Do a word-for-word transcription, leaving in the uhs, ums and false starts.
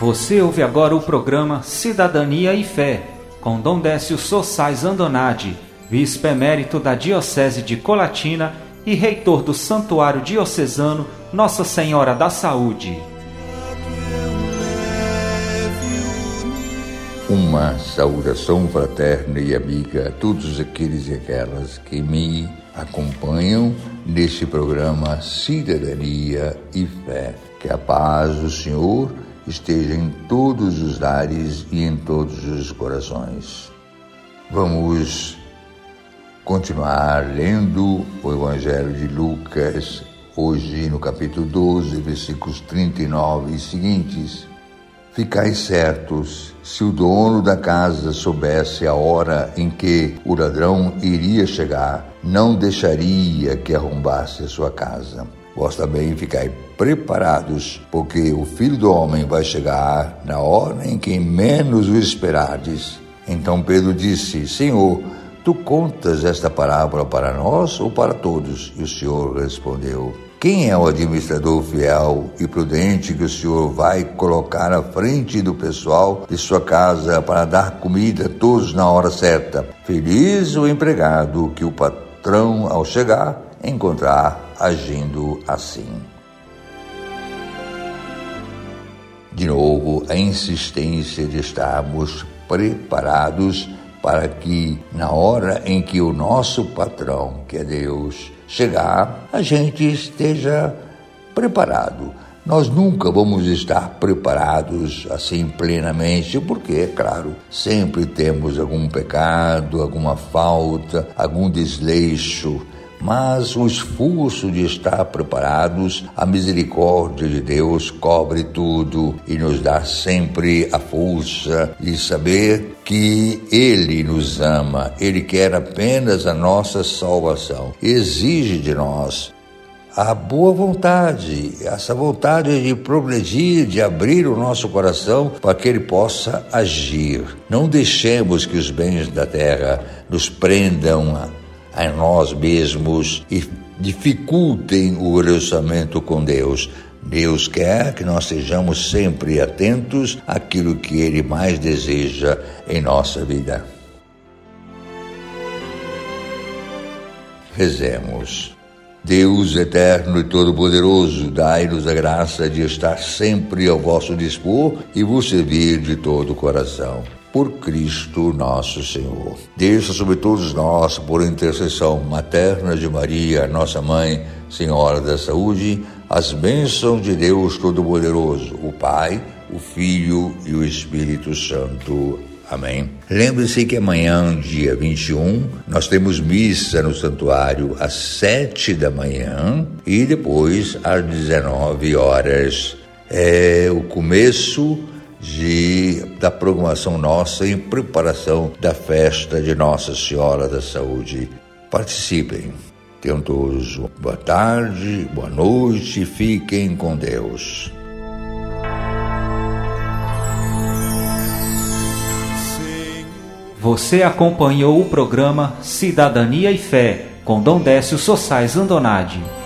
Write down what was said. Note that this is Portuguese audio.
Você ouve agora o programa Cidadania e Fé, com Dom Décio Sossais Andonadi, Bispo-Emérito da Diocese de Colatina e reitor do Santuário Diocesano Nossa Senhora da Saúde. Uma saudação fraterna e amiga a todos aqueles e aquelas que me acompanham neste programa Cidadania e Fé. Que a paz do Senhor esteja em todos os lares e em todos os corações. Vamos continuar lendo o Evangelho de Lucas, hoje no capítulo doze, versículos trinta e nove e seguintes. Ficai certos, se o dono da casa soubesse a hora em que o ladrão iria chegar, não deixaria que arrombasse a sua casa. Vós também ficai preparados, porque o Filho do Homem vai chegar na hora em que menos o esperardes. Então Pedro disse: Senhor, tu contas esta parábola para nós ou para todos? E o Senhor respondeu: Quem é o administrador fiel e prudente que o Senhor vai colocar à frente do pessoal de sua casa para dar comida a todos na hora certa? Feliz o empregado que o patrão, ao chegar, encontrar agindo assim. De novo, a insistência de estarmos preparados para que, na hora em que o nosso patrão, que é Deus, chegar, a gente esteja preparado. Nós nunca vamos estar preparados assim plenamente, porque, é claro, sempre temos algum pecado, alguma falta, algum desleixo. Mas o esforço de estar preparados, a misericórdia de Deus cobre tudo e nos dá sempre a força de saber que Ele nos ama, Ele quer apenas a nossa salvação, exige de nós a boa vontade, essa vontade de progredir, de abrir o nosso coração para que Ele possa agir. Não deixemos que os bens da terra nos prendam a a nós mesmos e dificultem o relacionamento com Deus. Deus quer que nós sejamos sempre atentos àquilo que Ele mais deseja em nossa vida. Rezemos. Deus eterno e todo-poderoso, dai-nos a graça de estar sempre ao vosso dispor e vos servir de todo o coração. Por Cristo nosso Senhor. Desça sobre todos nós, por intercessão materna de Maria, nossa Mãe, Senhora da Saúde, as bênçãos de Deus Todo-Poderoso, o Pai, o Filho e o Espírito Santo. Amém. Lembre-se que amanhã, dia vinte e um, nós temos missa no santuário às sete da manhã e depois às dezenove horas. É o começo De, da programação nossa em preparação da festa de Nossa Senhora da Saúde. Participem. Tenham todos boa tarde, boa noite, fiquem com Deus. Você acompanhou o programa Cidadania e Fé, com Dom Décio Sossais Andonadi.